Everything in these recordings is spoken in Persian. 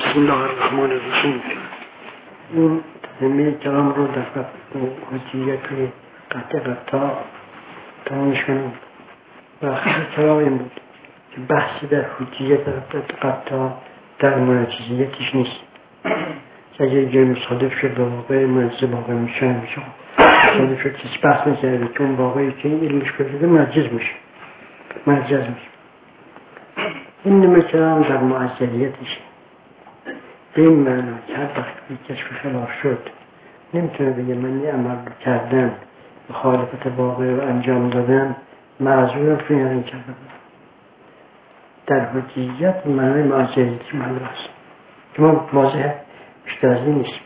بسم الله الرحمن الرحیم. این تقدیمه کلام رو در حجیت قطع تمامش کنم و خیلی کلام این بود که بحثی در حجیت قطع در منجزیتش نیست. اگر جای مصادف شد با واقع منجزه واقع میشه مصادف شد کسی بحث نکرده که اون واقعی که این علمش کرده منجز میشه. این نمه کلام در معجزیتشه. به این معنا که هر وقت که کشف خلاف شد نمیتونه بگه من یه عمل رو کردم مخالفت واقع رو انجام دادم معذورم فیلن کردم. در حجیت معنی معجزیتی معنی هست که ما واضح بیشتر از این نیست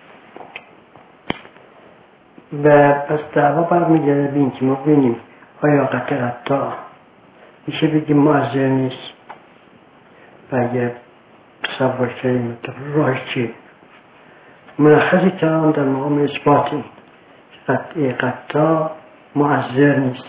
و پس دعوا برمیگرده به این که ما ببینیم آیا قطع میشه بگیم معذر نیست و اگر تصور کردیم راهش چیه؟ ملخص کلام در مقام اثبات قطع معذر نیست.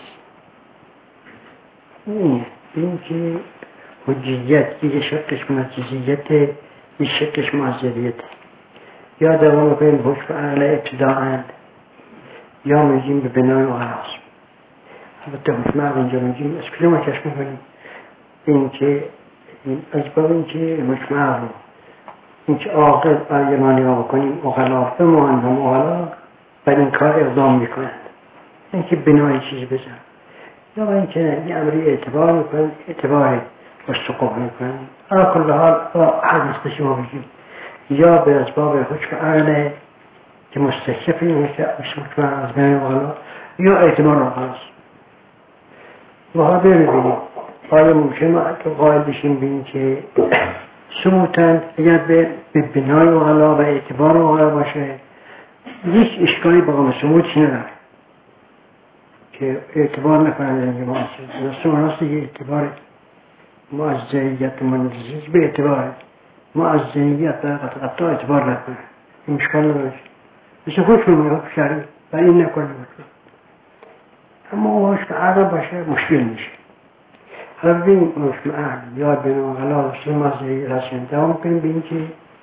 این که حجیت یه شقش معجزیت یه شقش معذریت یا دوام کنیم حکم اهل ابتداعاً یا میگیم به بنای اغلاس. البته حکم اهل اینجا میگیم از کجا ما کشف میکنیم؟ این که اسباب این که حکم اهل رو این که عاقل اگر ما نگاه کنیم اغلا بمان هم اغلا بر این کار اقدام میکنند این که بنای چیزی بزن یا این که یه امری اعتبار میکنند اعتبار استقاق میکنند على کل حال حدیث شما بگیم یا به اسباب حکم اهل که مستکف این که حکم از بین اغلا یا اعتبار اغلاست و ها ببینیم آیا ممکن ما قائل بشیم بین که ثبوتاً اگر به بنای اغلا و اعتبار اغلا باشه هیچ اشکالی با قام ثبوتش نداره که اعتبار نکنند اینجا معجزه یه اعتبار معجزیت منجزیت به اعتبار معجزیت در قطع اعتبار نکنند این اشکال نداره مثل خودشون میگه شرعی و این نکنه اما او حکم اهل باشه مشکل میشه. حالا ببینیم حکم اهل یا بین اغلا رسول معجزه رسول دوام کنیم ببینیم که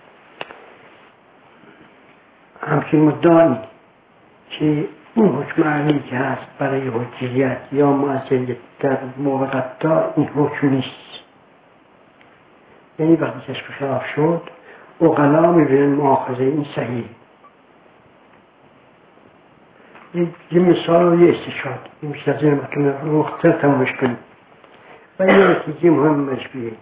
همچین مدعایی که این حکم اهلی که هست برای حجیت یا معجزیت در موقع قطع این حکم نیست. یعنی وقتی کشف خلاف شد اغلا میبینن مؤاخذه این صحیح. یه مثال و یه استشهاد این بیشتر از این مختلف تمامش کنیم و یه نتیجه مهمش بیه.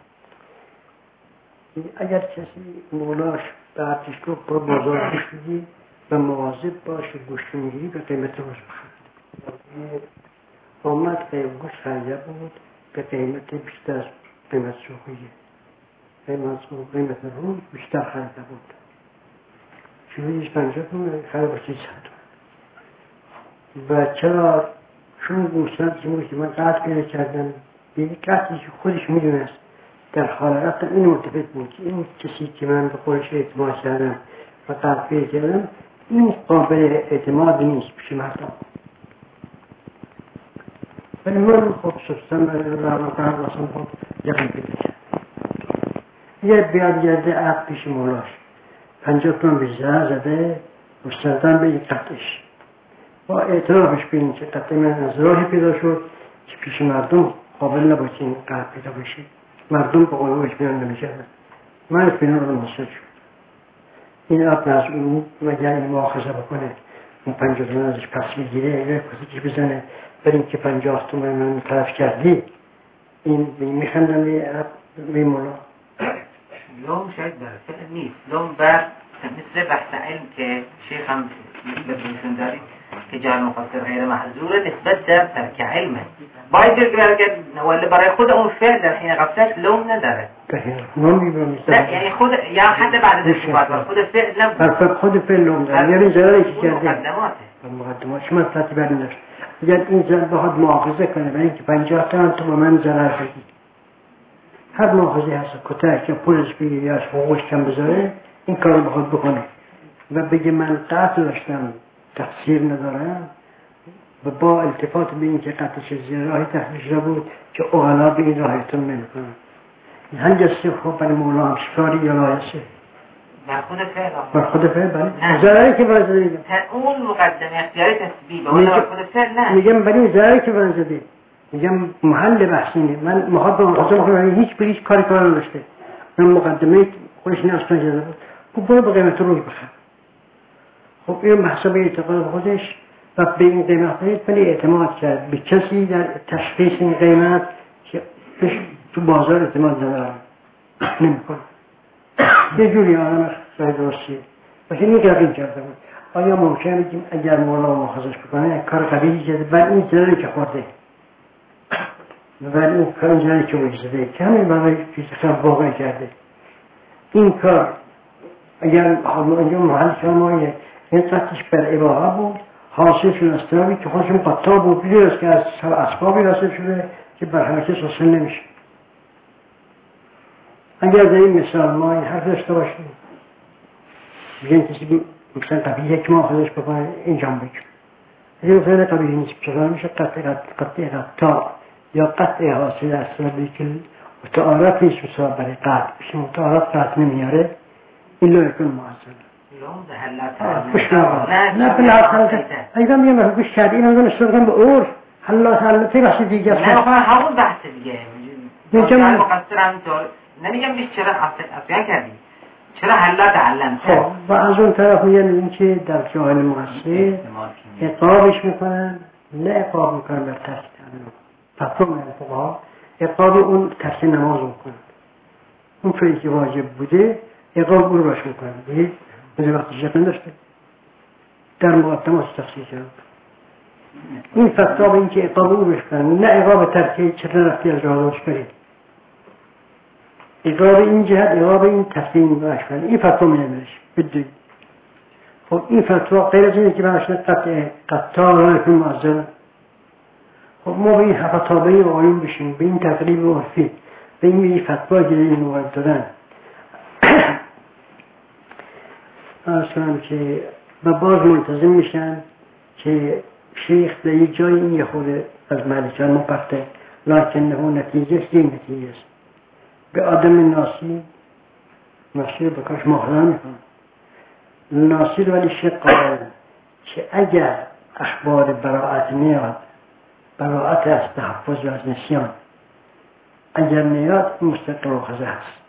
اگر کسی مولاش به عرضش گفت برو بازار گوشت بگی و مواظب باشه گوشت میگیری به قیمت روز بخرید. آمد گوشت خریده بود به قیمت بیشتر از قیمت سوقیه قیمت روز بیشتر خریده بود چیزیش 50 تومن خریده با 300 تومن و چرا چون گوشتن چیزی که من قطع پیدا کردم یه قطعی که خودش میدونست در خالقت این مرتبط بود که این کسی که من به خودش اعتماد کردم و قطع پیدا کردم این قابل اعتماد نیست پیش مردم ولی من خب سستم رحمتان رسم خب یقین پیدا کردم یه بیاد گرده عقل پیش مولاش 50 تومن بیشتر زده مستردن به این قطعش با اعترافش بینید که قطعه من از راهی پیدا شد که پیش مردم قابل نباشه این قطع پیدا بشه مردم با قلوبش بیان نمیشدن من اطمینان رو مصد شد این اب از اون مگر این مؤاخذه بکنه اون 50 تومن ازش پس میگیره یا کسی که بزنه برای اینکه 50 تومن من طرف کردی این میخندن به مولا لوم شاید در فعل نیست لوم بر مثل بحث علم که شیخ هم بهشون دارید که جار مقصر غیر محظوره نسبت در ترک علمه باید برگرد ولی برای خود اون فعل در حین قبضش لوم نداره نه یعنی خود یا حتی بعد از استفاده خود فعل لوم خود فعل لوم داره یعنی ضرری که کرده مقدماته شما اطلاعاتی برنداشت اگر این ضرر بخواد مؤاخذه کنه برای اینکه 50 تومن تو با من ضرر بدید هر مؤاخذه هست کتک یا پولش بگیر یا از حقوقش کم بذاره این کار رو بخواد بکنه و بگه من قطع داشتم تقصیر ندارم و با التفات به این که قطعش زیر راهی تحصیل شده بود که اغلا به این راهیتون نمی کنم این هنجسته خوب برای مولا هم شکاری یا لایسه بر خود فعل بر خود فعل بله ضرری که وارد شده اون مقدمه اختیاری تسبیح به بر خود فعل نه میگم ولی ضرری که وارد شده میگم محل بحثینه من مخاطب خودم هیچ کاری نداشته من مقدمه خودش نه اصلا جدا بود خب برو به قیمت روز بخر خب این محسوب اعتقاد خودش و به این قیمت ولی اعتماد کرد به کسی در تشخیص این قیمت که تو بازار اعتماد ندارم نمیکنه یه جوری آدم صحیح درستیه باشه این قبیل کرده بود آیا ممکنه بگیم اگر مولا مخصص بکنه کار قبیلی کرده ولی این ضرری که خورده ولی این کار ضرری که وجده که همین برای چیز خیلی واقعی کرده این کار اگر محل شمایه این قطعش بر اباها بود حاصل شد استرابی که خودشون قطع بود بیدرست که از اسبابی راسل شده که بر حرکت حاصل نمیشه اگر در این مثال ما این حرف داشته باشیم بگن کسی مثلا قبیل یک ماه خودش بکنه انجام بکن اگر مثلا قبیل نیست چطور میشه قطع یا قطع حاصل استرابی که متعارف نیست مثال برای قطع بشه متعارف قطع نمیاره این لا یکن معصل نه بالعکس ایضا میگم گوش کردی اینا رو نشون به عرف حالات حالتی بحث دیگه است نه همون بحث دیگه میگم مقصر همینطور نمیگم بیش چرا اصلا کردی چرا حالات علم خب و از اون طرف میگن این که در جاهل مقصر عقابش میکنن نه عقاب میکنن بر ترک فتوا میگن فقها عقاب اون ترک نماز میکنن اون چیزی که واجب بوده عقاب اون روش میکنن بگید بذار وقتی شکل نداشته در مقدمات تفصیل شد این فتوا به این که عقاب او بشکنن نه عقاب ترکیه چرا رفتی از راه داشت برید عقاب این جهت عقاب این تفصیل بشکنن این فتوا میدهش بدید خب این فتوا غیر از اینه که باشد قطع راه کن معذر خب ما به این خطابه آیون بشیم به این تقریب عرفی به این فتوا که این مورد دادن اصلا که و باز منتظم میشن که شیخ در یک جای این یه خود از مالکان مپرته لکن نه نتیجه است یک نتیجه است به آدم ناصیر بکاش مخلا میکنه ناصیر ولی شیخ قائل که اگر اخبار براعت نیاد براعت از تحفظ و از نسیان اگر نیاد مستقل و خزه هست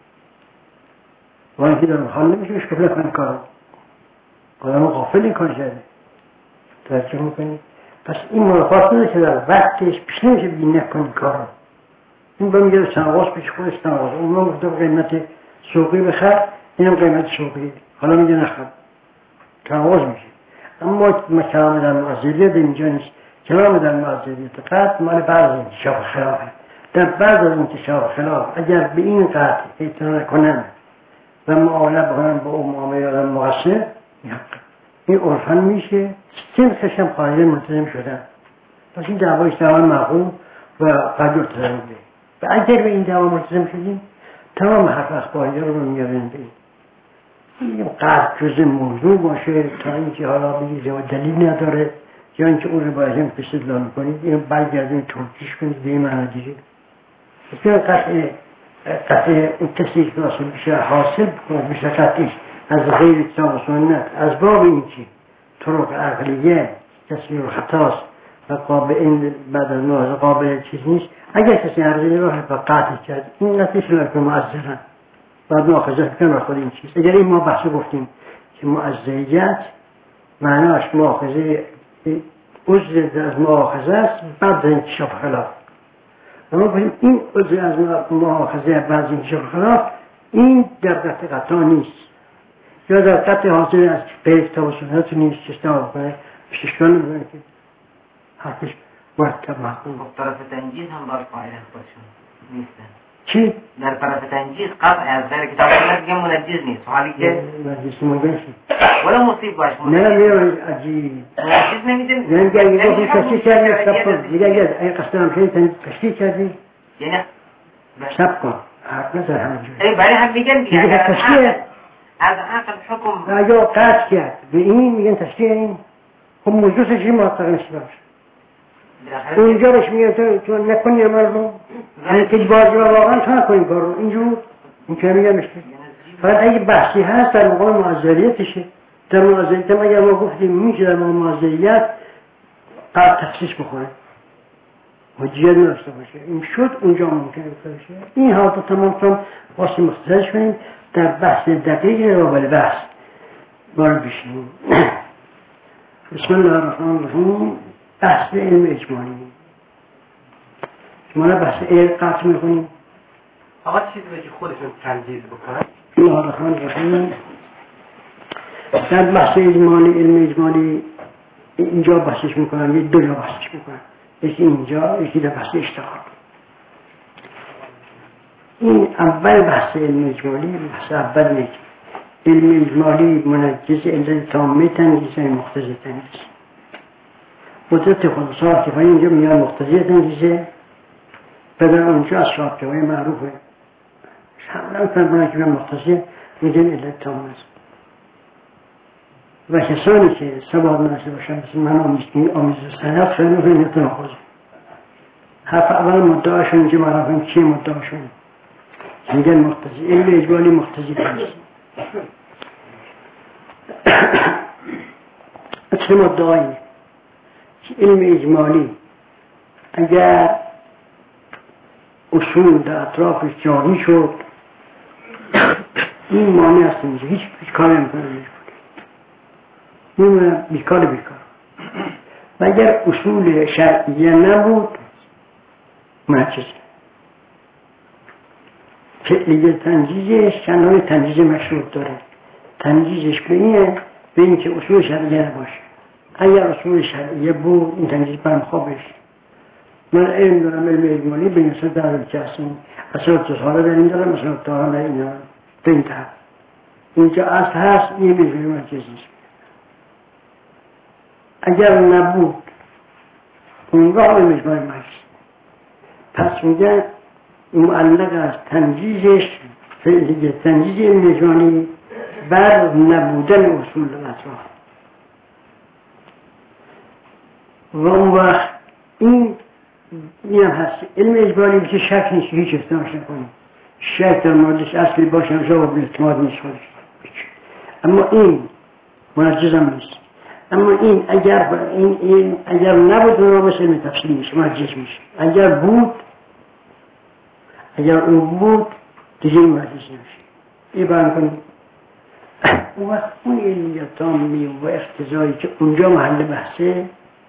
و اینکه در حال نمیشه بهش کفله کنی کارو آدم غافل این کار کرده توجه میکنی پس این مرافعات نده که در وقتش پیش نمیشه بگی نکنی کارو این با میگه تنواز پیش خودش تنواز اون ما گفته قیمت سوقی بخر اینم قیمت سوقی حالا میگه نخر تنواز میشه اما کلام در معذریت اینجا نیست کلام در معذریت قطع مال بعض انتشاب خلافه در بعض از انتشاب خلاف اگر به این قطع اعتنا کنن و معامله بکنن با اون معامله آدم مقصر این عرفان میشه سنخش هم خواهیده منتظم شدن پس این دعوایش دعوای معقوم و قدر تزمینه و اگر به این دعوا منتظم شدیم تمام حرف اخباری رو میارن به این قرد جز موضوع باشه تا اینکه حالا بگید و دلیل نداره یا اینکه اون رو باید هم استدلال میکنید اینو برگردیم توجیش کنید به این معنی دیگه بسیار قطع اون کسی که اصلا بشه حاصل بشه قطعیش از غیر کتاب و سنت از باب این که طرق عقلیه کسی رو خطاست و قابل این بعد از نوازه قابل چیز نیست اگر کسی عقلی رو قطع کرد این نتیش رو که معذرن بعد مؤاخذه کنم و خود این چیز اگر این ما بحث گفتیم که معذریت معناش مؤاخذه عذر از مؤاخذه است بعد از انکشاف خلاف اما بگیم این عذر از مؤاخذه بعد از انکشاف خلاف این در قطع نیست یا در قطع حاصل از غیر کتاب و سنت نیست که استعمال کنه اشکال نمیکنه که حرفش مرتب محکوم طرف تنجیز هم باید قائل خودشون نیستن چی؟ در طرف تنجیز قطع از غیر کتاب و سنت دیگه منجز نیست حالی که منجز مبنشی ولی مصیب باش نه میره عجیب منجز نمیدن یعنی که اگه گفتی تشکیل کردی سب کن دیگه اگه قصد هم شدی تشکیل کردی یعنی سب کن حرف نزر همه جوری ای برای هم میگن دیگه اگر از عقل حکم اگه قطع کرد به این میگن تشکیل این خب موضوع چی محقق نشده باشه اونجا بهش میگن تو نکنی عمل رو یعنی که بازی و واقعا تو نکنی کار رو اینجور این که میگن مشتی فقط اگه بحثی هست در مقام معذریتشه. در معذریت هم اگر ما گفتیم میشه در مقام معذریت قرد تخصیص بخوره حجیت نداشته باشه، این شد اونجا ممکنه بشه. این حالت تمام واسه مختصرش کنیم در بحث دقیق روابط بحث وارد بشیم. بسم الله الرحمن الرحیم. بحث علم اجمالی. شما بحث علم قطع میکنیم. آقا چیزی که خودشون تنجیز بکنن. بسم الله الرحمن الرحیم. در بحث اجمالی، علم اجمالی اینجا بحثش میکنن، یه دو جا بحثش میکنن، یکی اینجا یکی در بحث اشتغال. این اول بحث علم اجمالی، بحث اول نیست. علم اجمالی منجز علت تامه تنجیز مقتضی تنجیز. قدرت خلاصات که اینجا میان مقتضی تنجیزه و در اونجا اصحاب که معروفه شامل فرمانه که مقتضی میگن علت تامه است. و کسانی که سواد نشده باشن مثل من آمیز و سنت خیلی خیلی نتناخوزه. حرف اول مدعاشون اینجا معرفیم چیه مدعاشون میگن مقتضی. علم اجمالی مقتضی تنجیز. اصل مدعایی که علم اجمالی اگر اصول در اطرافش جاری شد این معنی است اینجا هیچ کار نمیکنه. این بیکار و اگر اصول شرعیه نبود منجز. فعلیه تنجیزش چندان تنجیز مشروط داره. تنجیزش به این که اصول شرعیه نباشه. اگر اصول شرعیه بود این تنجیز برمخواه بشه. من علم دارم، علم اجمالی به نسبت دارم که اصلا تصاله در این دارم، اصلا تصاله در این دارم. به این طرف اینجا اصل هست این بیشوری منجزیست. اگر نبود اونگاه علم اجمالی منجز. پس میگن معلق است تنجیزش فعلیه تنجیز علم اجمالی بر نبودن اصول اطراف. و اون وقت این هم هست علم اجمالی که شک نیست، هیچ استناش نکنیم. شک در موردش اصلی باشه جواب اعتماد نیست خودش. اما این منجز هم نیست. اما این اگر نبود اون رو مثل علم تفصیل میشه، منجز میشه. اگر اون بود دیگه این منجز نمیشه. این برم کنیم اون وقت اون علمیت تامی و اختزایی که اونجا محل بحثه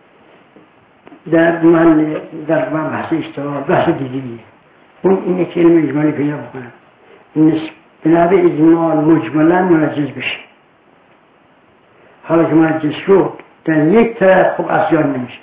در بحث اشتغال بحث دیگیه. اون اینه که علم اجمالی پیدا بکنم بنابه اجمال مجملا منجز بشه. حالا که منجز شد در یک طرف خوب اصیال نمیشه.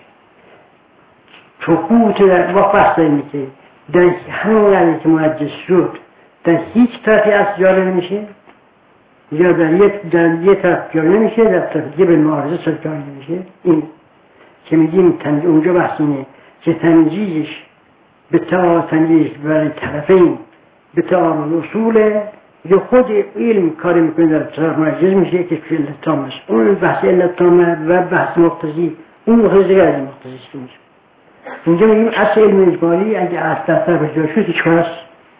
سقوط در بحث اینه که در همون که منجز شد در هیچ طرفی اصیال نمیشه یا در یک طرف جاری نمیشه، در طرف دیگه به معارضه سر جاری نمیشه. این که میگیم اونجا بحث اینه که تنجیزش به تنجیزش برای طرفین به تعارض اصوله یا خود علم کاری میکنه در طرف منجز میشه که فی علت تام است. اون بحث علت تامه و بحث مقتضی اون مقتضی از مقتضی میشه. اینجا میگیم اصل علم اجمالی اگه اصل در طرف جاری شد هیچ کار است.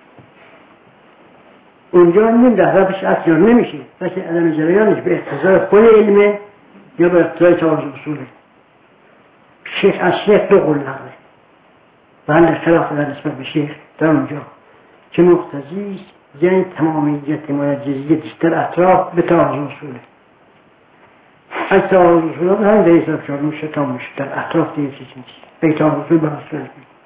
اونجا میگیم در طرفش اصل جاری نمیشه، بس عدم جریانش به اقتضای خود علمه یا به اقتضای تعارض اصوله. از شیخ دو قول نقله و هم خلاف در نسبت به شیخ در اونجا که مقتضی است یعنی تمامیت منجزیتش در اطراف به تعارض اصوله. از تعارض اصوله هم در اطراف شد میشه تا میشه در اطراف دیگه چیز نیست. به تعارض اصول به اصول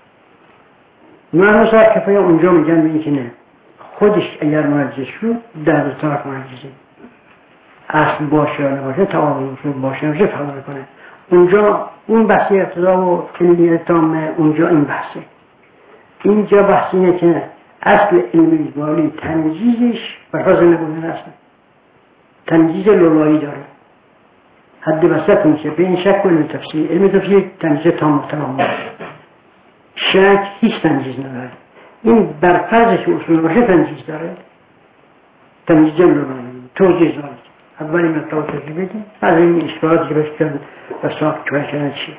معنی صاحب کفایه اونجا میگن به این که نه خودش اگر منجز شد در اطراف منجزه اصل باشه یا نباشه تعارض اصول باشه نمیشه فرق کنه. اونجا اون بحثی اقتضا و علمیت تامه اونجا این بحثه. اینجا بحث اینه که اصل علم اجمالی تنجیزش برفاظ نبودن اصلا تنجیز لولایی داره، حد وسط میشه بین شک و علم تفسیر. علم تفسیر تنجیز تام تمام باشه، شک هیچ تنجیز نداره. این برفاظش اصول باشه تنجیز داره، تنجیز لولایی توضیح داره. اولی مطلب توضیح بدیم از این اشکالات که بشکن و صاحب کفایه کنه چیه.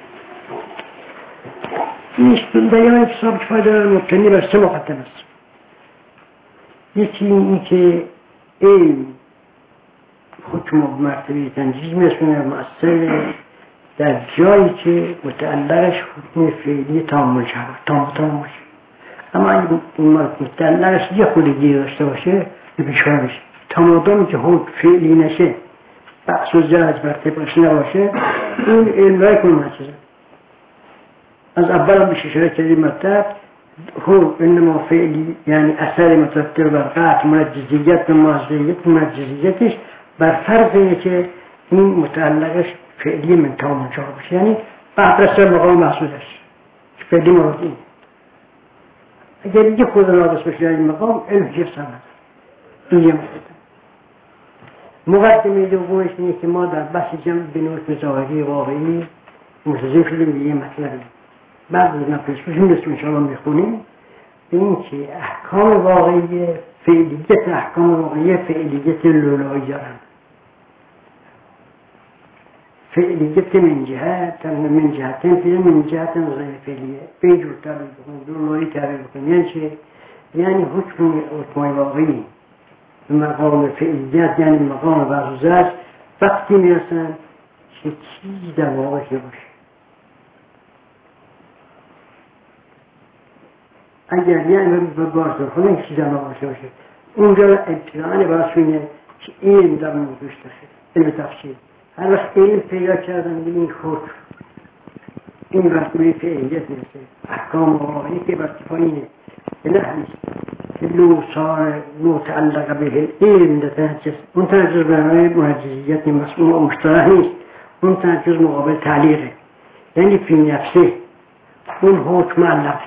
این بیان که صاحب کفایه داره مبتنی بر سه مقدم است. یکی این که این حکم و مرتبه تنجیز میرسونه مؤثر در جایی که متعلقش حکم فعلی تامل شود. اما اگه متعلقش یه خودگی داشته باشه به پیشوار بشه. تمادامی که حکم فعلی نشه بحث و جهاز مرتبهش نباشه این علم رای کنه چیزه. از اول هم بشه شده کردی مطلب هو انما فعلی یعنی اثر مترتب بر قطع منجزیت و منجزیتش بر فرض اینه که این متعلقش فعلی من تمام جا باشه، یعنی بعد رسل مقام محصولش فعلی مراد این. اگر یه خود ناقص بشه این مقام علم جفت هم نداره. این یه مقدمه دومش اینه که ما در بحث جمع بنوت ظاهری واقعی ملتزم شدیم به یه مطلبی. بعد از نفسشون دست انشاءالله میخونیم این که احکام واقعی فعلیت احکام واقعی فعلیت لولایی دارن. فعلیت من جهتن غیر فعلیه به جور تعبیر بکنیم لولایی تعبیر بکنیم یعنی چه؟ یعنی حکم واقعی به مقام فعلیت یعنی مقام برزوزش وقتی میرسن که چیز در واقع باشه. اگر یعنی به بارزور خونه یک چیز در واقع باشه اونجا ابتداعاً برسونه که علم در موضوعش داخل علم تفسیر هر وقت علم پیدا کردن این خود این مرتبه فعلیت میرسه احکام واقعی که برتفاینه اله نیست که لو صار متعلق به علم نتنجز اون تنجز برای منجزیت مشترک نیست، اون تنجز مقابل تعلیقه یعنی فی نفسه اون حکم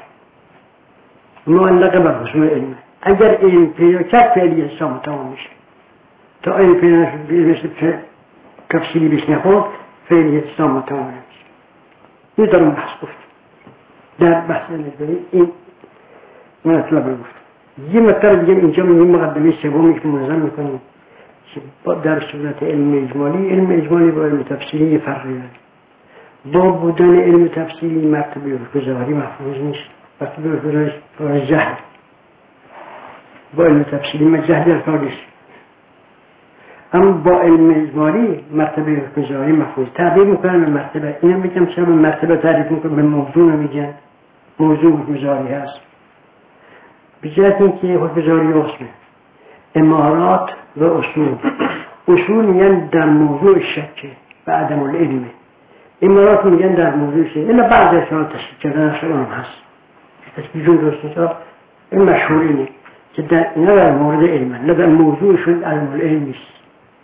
معلقه بر حصول علمه. اگر علم پیدا کرد فعلیت اسلام تمام میشه. تا علم پیدا نشد تفصیلی بهش نخورد فعلیت اسلام تمام نمیشه. این در اون بحث گفت در بحث نظری این مطلب رو گفت. یه مطلب دیگه اینجا این مقدمه سومی که منظم میکنیم که در صورت علم اجمالی با علم تفصیلی فرقی داره. با بودن علم تفصیلی مرتبه ظاهری محفوظ نیست. مرتبه جهل با علم تفصیلی ما جهل ارکانیست، اما با علم اجمالی مرتبه ظاهری محفوظ. تعبیر میکنن به مرتبه اینم بگم چرا به مرتبه تعریف میکنن به موضوع نمیگن موضوع حکم ظاهری هست بجهت اینکه حکم ظاهری اسمه امارات و اصول میگن در موضوع شکه و عدم العلمه، امارات میگن در موضوع شکه الا بعض اشارات تشکیل کردن هم هست تشکیل درست این مشهور اینه که نه در مورد علم نه در موضوعشون علم العلم نیست.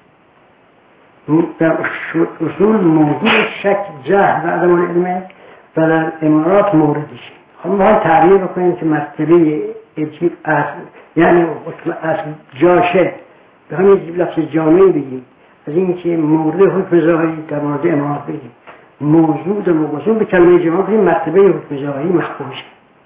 در اصول موضوع شک جهل و عدم العلم و در امارات موردشه. خب ما تعبیر بکنیم که مرتبه اصل یعنی اصل جاشه به همین لفظ جامعی بگیم از این که مورد حکم ظاهری در مورد امارات بگیم موضوع در موضوع به کلمه جماع بگیم مرتبه حکم ظاهری مخفوشه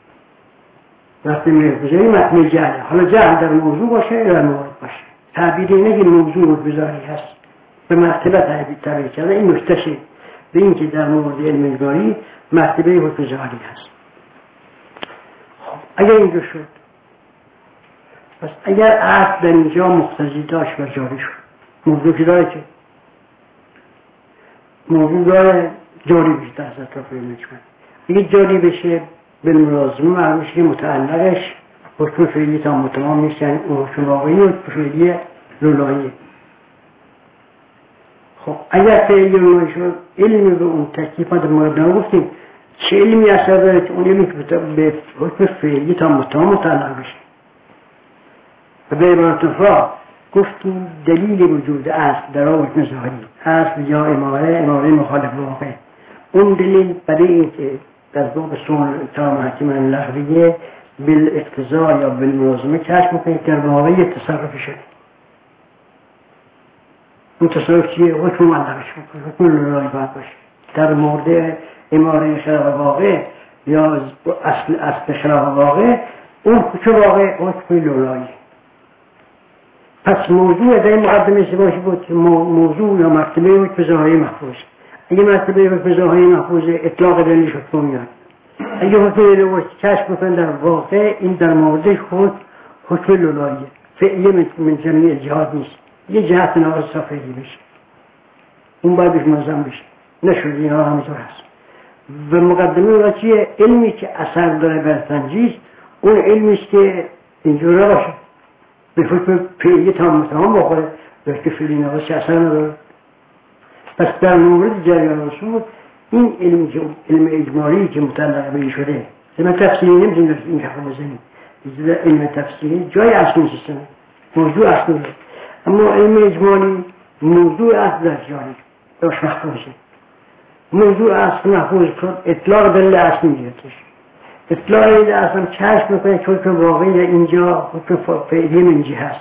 مرتبه حکم ظاهری مرتبه جهل. حالا جهل در موضوع باشه یا در مورد باشه تعبیر اینه که موضوع حکم ظاهری هست به مرتبه تعبیر کرده این نکتهشه به این که در مورد علم اجمالی مرتبه حکم ظاهری هست. خب اگر اینجا شد پس اگر اصل در اینجا مقتضی داشت و جاری شد موضوع که داره که موضوع داره جاری بشه در اطراف علم اجمالی اگه جاری بشه به ملازمه معلوم میشه که متعلقش حکم فعلی تا متمام نیست یعنی اون حکم واقعی و فعلی لولاییه. خب اگر فعلی لولایی شد علمی به اون تکلیف ما در مورد گفتیم چه علمی اثر داره که اون علمی که به حکم فعلی تا متمام متعلق بشه و به عبارت اخرى گفتیم دلیل وجود اصل در حکم ظاهری اصل یا اماره مخالف واقع اون دلیل برای این که در باب سلطان حکیم لغویه بالاقتضا یا بالملازمه کشف میکنید در واقعی تصرف شده. اون تصرف چیه؟ حکم معلقش میکنه حکم لولایی باید باشه در مورد اماره خلاف واقع یا اصل خلاف واقع اون حکم واقع حکم لولایی. پس موضوع در این مقدمه سواشی بود که موضوع یا مرتبه حکم ظاهری محفوظ. اگه مرتبه حکم ظاهری محفوظ اطلاق دلیل حکم میاد. اگه حکم لولایی کشف میکنن در واقع این در موردش خود حکم لولاییه فعلیه من جمعی جهات نیست، یه جهت ناقص فعلی بشه، اون باید بهش منظم بشه. نشد اینها همینطور هست. و مقدمه اونا چیه؟ علمی که اثر داره بر تنجیز، اون علمی است که اینجور باشه به فکر فعلی تمام بخوره، که فعلی ناقص اثر نداره. پس در مورد جریان رسول این علم اجمالی که متعلق به این شده، من تفسیری نمیتونیم این حرف بزنیم، علم تفسیری جای اصل نیست، موضوع اصل نیست، اما علم اجمالی موضوع اصل در جایی داشت محفوظه. موضوع اصل محفوظ کن، اطلاق دلیل اصل میگیرتش. اطلاق دلیل اصل هم کشف میکنه که حکم واقعی اینجا حکم فعلی منجی هست،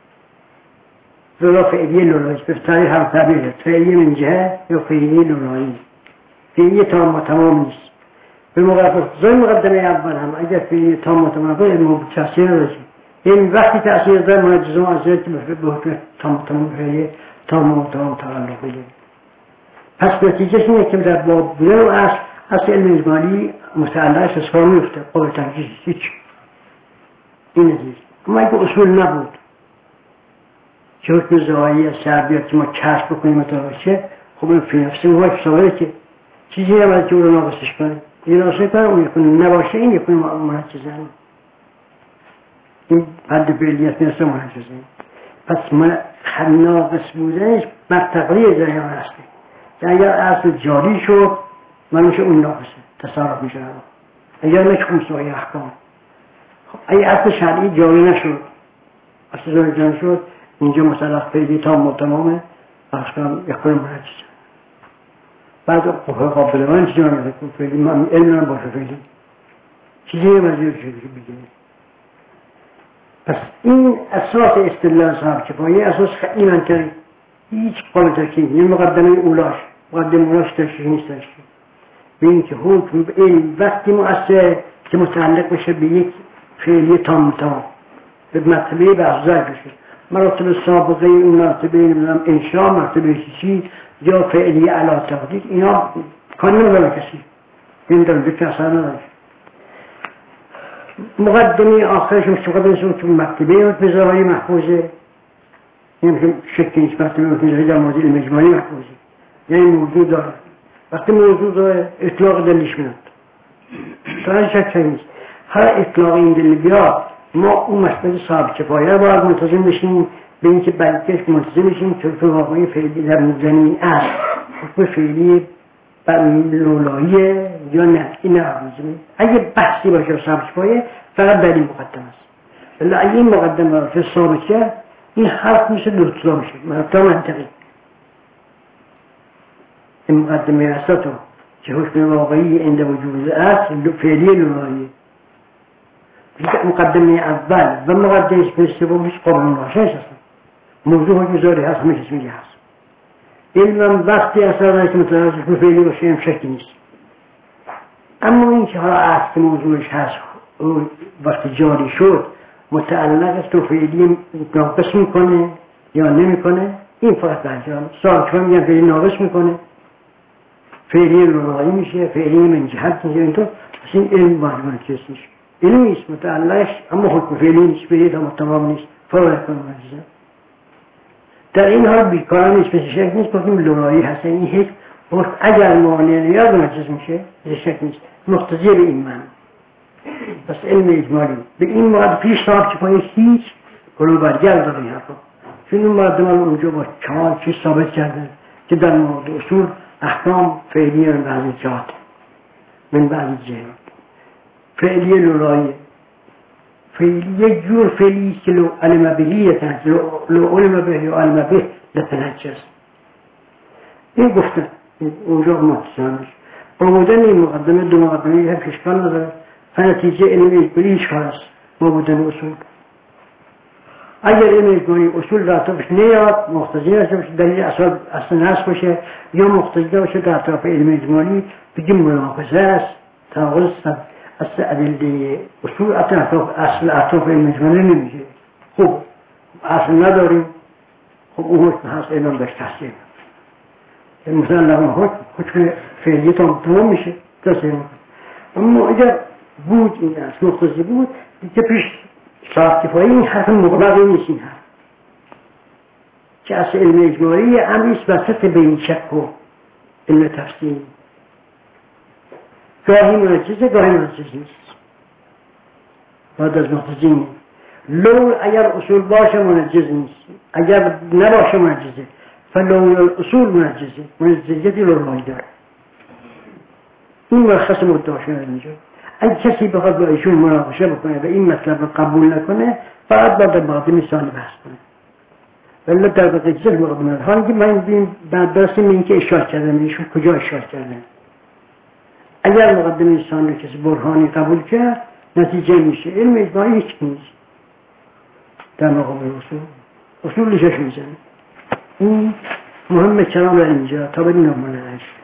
ذرا فعلی لولایی به تاریخ هم تعبیره، فعلی منجه یا فعلی لولایی، فعلی تمام نیست. به مقدمه اول هم اگر فعلی تمام علم تفسیر نداشت، این وقتی تأثیر داره منجزم از ذلك به حکم تمام فعلی تمام تعلق بگیره. پس نتیجهش اینه که در باب بودن و اصل علم اجمالی متعلقش از کار میفته، قابل تنجیز هیچ. این نتیجه. اما اگه اصول نبود که حکم زوایی از سر بیاد که ما کشف بکنیم متوجه، خب این فی نفسه اون وقت سواله که چیزی نباید که اون رو ناقصش کنه، این ناقصش کنه اون یکون نباشه، این یکون منجزن، این حد فعلیت نیست منجزن. پس من ناقص بودنش بر تقریه جریان هسته. اگر اصل جاری شد من میشه اون ناقصه تصرف میشه، اگر نشه خمسوهای احکام. خب اگه اصل شرعی جاری نشد، اصل جاری جاری شد، اینجا مثلا فعلی تمامه احکام یکون منجزه. بعد قابل من چیزی من میگه فعلی من علم من باشه فعلی چیزی مزید شده بگیم. پس این اساس استدلال صاحب کفایه اساس خیلی منطقی، هیچ قابل ترکیب. این مقدمه اولاش ترکیب نیستش. به این که حکم این وقتی مؤثر که متعلق بشه به یک فعلی تام به مرتبه بحث‌زد بشه، مراتب سابقه اون مرتبه نمیدونم انشاء، مرتبه چی یا فعلی علا تقدیر، اینا کاری نداره کسی، این در ذکر اثر نداره. مقدمه آخرش مقدمه که مرتبه حکم زوایی محفوظه، یعنی شکل نیست، مرتبه حکم زوایی در مورد علم اجمالی محفوظه، یعنی موضوع داره. وقتی موضوع داره اطلاق دلیلش میاد، تا شک نیست. هر اطلاق این دلیل بیاد ما اون مسئله صاحب کفایه باید منتظم بشیم به اینکه بلکهش منتظم بشیم که حکم واقعی فعلی در مبدنی است، حکم فعلی لولاییه یا نه، این نمی‌دونم. اگه بحثی باشه صاحب کفایه فقط در این مقدمه است، ولی اگه این مقدمه رو ثابت کرد این حرف میشه دوتا میشه منطقی. این مقدمه اصلا که حکم واقعی عند وجود است فعلی لولاییه. مقدمه اول و مقدمه سومش قابل مناقشه هست، موضوع حکم زوایی هست، همه چیز میگه هست. علم وقتی اثر داره که متوجه به فعلی باشه هم شکی نیست. اما این که حالا اصل موضوعش هست وقتی جاری شد متعلق است تو فعلی ناقص میکنه یا نمیکنه، این فقط برجام سال میگن فعلی ناقص میکنه، فعلی لولایی میشه، فعلی من جهت میشه، اینطور پس این علم واجبان کسی نیست، علمی نیست متعلقش، اما حکم فعلی نیست، فعلی تمام نیست، فوق کنه. در این حال بیکار نیست، مثل شک نیست بکنیم لولایی هست، این هیچ اگر معنی نیاد مجز میشه، شک نیست، مقتضی به این من. پس علم اجمالی به این موقع پیش صاحب که پای هیچ گلو برگرد داره این حرفا، چون اون مردم اونجا با کمال چیز ثابت کردن که در مورد اصول احکام فعلی من بعضی جهات من بعضی جهات فعلی لولایی، فعلی یک جور فعلی که لو علم بهی لو علم بهی و علم به لتنجز. این گفتن اونجا متصامش با بودن این مقدمه دو مقدمه هم اشکال نداره، فنتیجه علم اجمالی هیچ کار است با بودن اصول. اگر علم اجمالی اصول در اطرافش نیاد مقتضی نشه باشه، دلیل اصل نصب باشه یا مقتضی باشه در اطراف علم اجمالی بگیم مناقضه است، تناقض است، اصل ادله اصول اطراف علم اجمالی نمیشه. خب اصل نداریم، خب اون حکم هست علم داشت تحصیل مثلا لما حکم فعلی تمام میشه تحصیل. اما اگر بود این است مقتضی بود که پیش صاحب کفایی این حرف مغلقی نیست. این حرف که اصل علم اجمالی امریست وسط بین شک و علم تفسیر، گاهی منجزه گاهی منجز نیست. بعد از محتزین لو اگر اصول باشه منجز نیست، اگر نباشه منجزه. فلو اصول منجزه، منجزیتی رو رای داره. این مرخص مدعا شده اینجا. اگه کسی بخواد با ایشون مناقشه بکنه و این مطلب رو قبول نکنه فقط باید مقدمه ثانی بحث کنه. ولی در واقع چیز مقدمه حالی که من بیم برسیم این که اشاره کردم ایشون کجا اشاره کردن. اگر مقدمه ثانی کسی برهانی قبول کرد نتیجه میشه علم اجماعی هیچ نیست در مقابل اصول لیشش میزنه. این مهم کلام اینجا تا بدین نمونه هست.